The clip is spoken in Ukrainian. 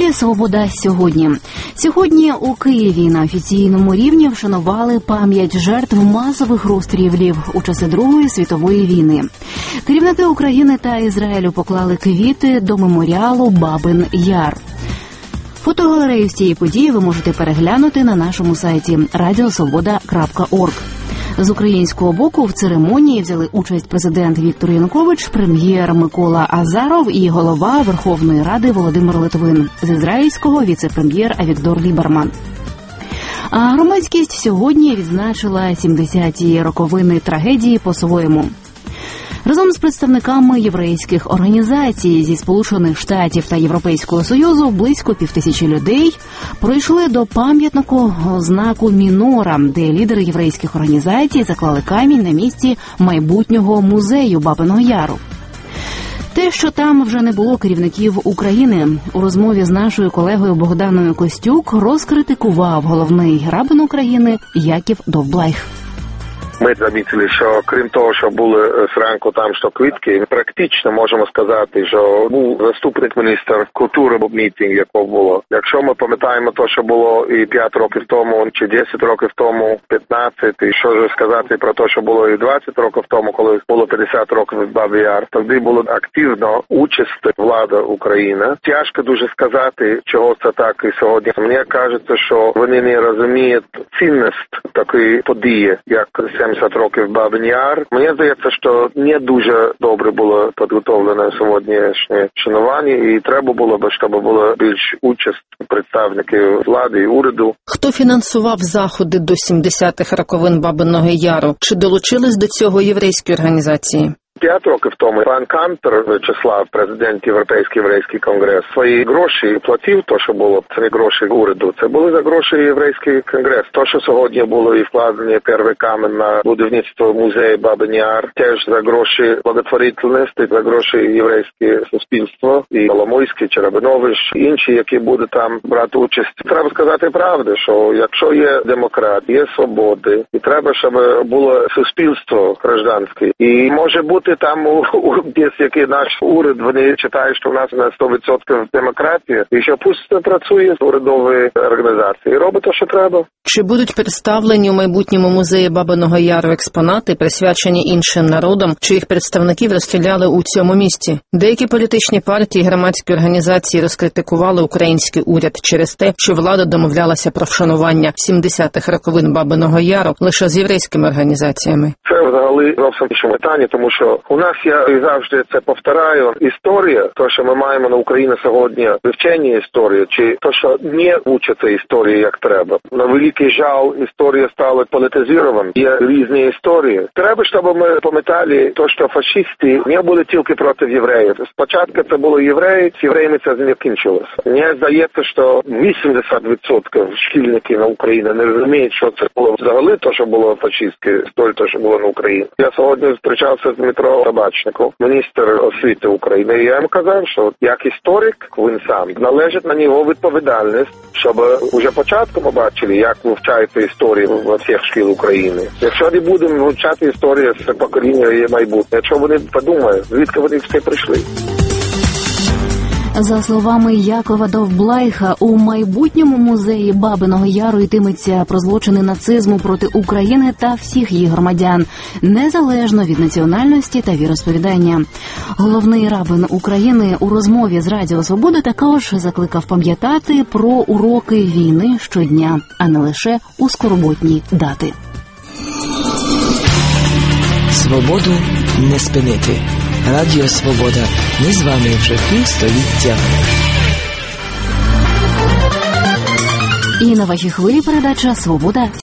ефірі «Свобода сьогодні». Сьогодні у Києві на офіційному рівні вшанували пам'ять жертв масових розстрілів у часи Другої світової війни. Керівники України та Ізраїлю поклали квіти до меморіалу Бабин Яр. Фотогалерею з цієї події ви можете переглянути на нашому сайті radiosvoboda.org. З українського боку в церемонії взяли участь президент Віктор Янукович, прем'єр Микола Азаров і голова Верховної Ради Володимир Литвин. З ізраїльського – віце-прем'єр Авігдор Ліберман. А громадськість сьогодні відзначила 70-ті роковини трагедії по-своєму. Разом з представниками єврейських організацій зі Сполучених Штатів та Європейського Союзу близько 5000 людей пройшли до пам'ятного знаку Мінора, де лідери єврейських організацій заклали камінь на місці майбутнього музею Бабиного Яру. Те, що там вже не було керівників України, у розмові з нашою колегою Богданою Костюк розкритикував головний рабин України Яків Довблайх. Ми замітили, що крім того, що були зранку там що квітки, практично можемо сказати, що був заступник міністра культури мітинг, якого було. Якщо ми пам'ятаємо те, що було і 5 років тому, чи 10 років тому, 15, і що ж сказати про те, що було і 20 років тому, коли було 50 років від Баби Яр, тоді було активно участь влада України. Тяжко дуже сказати, чого це так і сьогодні. Мені кажеться, що вони не розуміють цінність такої події, як 70 років Бабин Яр. Мені здається, що не дуже добре було підготовлено сьогоднішнє шанування, і треба було б, щоб було більш участь представників влади і уряду. Хто фінансував заходи до 70-х роковин Бабиного Яру? Чи долучились до цього єврейські організації? 5 років тому пан Кантер Вячеслав, президент Європейський єврейський конгрес, свої гроші платив, то, що було, це не гроші уряду, це були за гроші Єврейський конгрес. То, що сьогодні було і вкладення перший камінь на будівництво музею Бабин Яр, теж за гроші благотворительності, за гроші єврейське суспільство, і Коломойський, Черебинович, інші, які будуть там брати участь. Треба сказати правду, що якщо є демократія, є свободи, і треба, щоб було суспільство гражданське, і може бути там десь який наш уряд, вони читають, що в нас на 100% демократія, і що пусть працює з урядової організації. І робить те, що треба. Чи будуть представлені у майбутньому музеї Бабиного Яру експонати, присвячені іншим народам, чиїх представників розстріляли у цьому місті? Деякі політичні партії і громадські організації розкритикували український уряд через те, що влада домовлялася про вшанування 70-х роковин Бабиного Яру лише з єврейськими організаціями. Це взагалі зовсім інше питання, тому що у нас, я завжди це повторяю, історія, то, що ми маємо на Україні сьогодні, вивчення історії, чи то, що не вчиться історії як треба. На великий жаль, історія стала політизована, є різні історії. Треба, щоб ми пам'ятали то, що фашисти не були тільки проти євреїв. Спочатку це були євреї, з євреями це не кінчилося. Мені здається, що 80% шкільників на Україні не розуміють, що це було взагалі, то, що було фашистське, історія, то, що було на Україні. Я сьогодні зустрічався з Дмитро Табачников, міністр освіти України, і я йому казав, що як історик, він сам, належить на нього відповідальність, щоб уже початку ми бачили, як вивчається історія в всіх шкіл України. Якщо не будемо вивчати історію з покоління і майбутнє, якщо вони подумають, звідки вони всі прийшли. За словами Якова Довблайха, у майбутньому музеї Бабиного Яру йтиметься про злочини нацизму проти України та всіх її громадян, незалежно від національності та віросповідання. Головний рабин України у розмові з Радіо Свобода також закликав пам'ятати про уроки війни щодня, а не лише у скорботні дати. Свободу не спинити. Радіо Свобода. Ми з вами вже півстоліття. І на вашій хвилі передача «Свобода